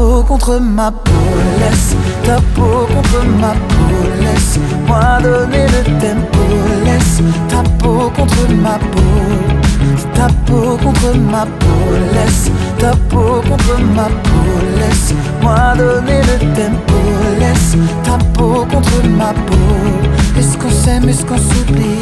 peau contre ma peau, laisse ta peau contre ma peau, laisse-moi donner le tempo, laisse ta peau contre ma peau, ta peau contre ma peau, laisse ta peau contre ma peau, laisse-moi donner le tempo, laisse ta peau contre ma peau. Est-ce qu'on s'aime, est-ce qu'on s'oublie?